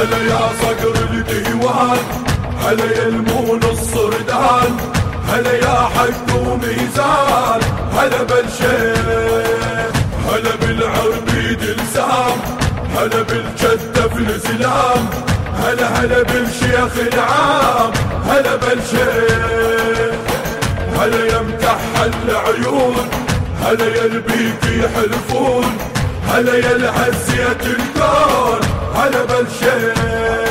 هلا يا صقر الديوان، هلا يا المون الصردان، هلا يا حق وميزان، هلا بالشيخ، هلا بالعربيد لسام، هلا بالجدة في الزلام، هلا بالشيخ العام، هلا بالشيخ، هلا يا مكحل العيون، هلا يا البيك يحلفون، هلا يا العزية الكون، هلا بالشيخ.